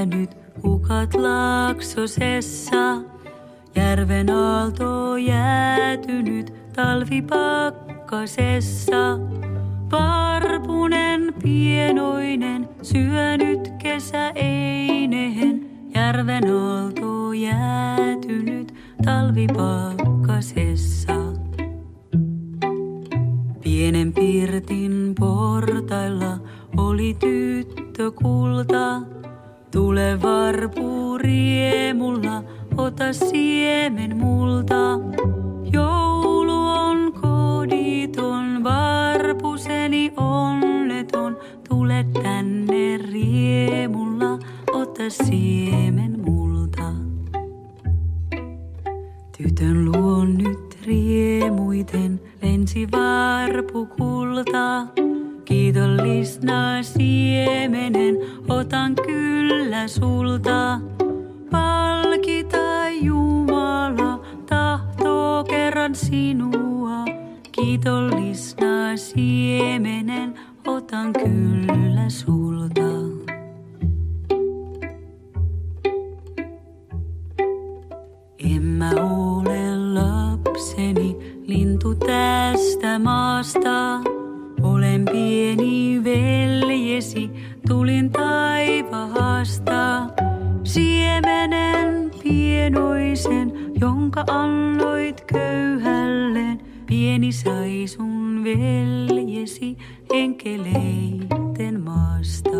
syönyt kukat Laaksosessa. Järven aalto jäätynyt talvipakkasessa. Varpunen pienoinen syönyt kesäeinehen. Järven aalto jäätynyt talvipakkasessa. Pienen pirtin portailla oli tyttö kulta. Tule varpu riemulla, ota siemen multa. Joulu on koditon, varpuseni onneton. Tule tänne riemulla, ota siemen multa. Tytön luon nyt riemuiten lensi varpukulta. Kiitollisna siemenen otan kyllä sulta. Palkita Jumala, tahtoo kerran sinua. Kiitollisna siemenen otan kyllä sulta. En mä ole lapseni lintu tästä maasta. Olen pieni veljesi, tulin taivaasta. Siemenen pienoisen, jonka annoit köyhälleen. Pieni sai sun veljesi enkeleitten maasta.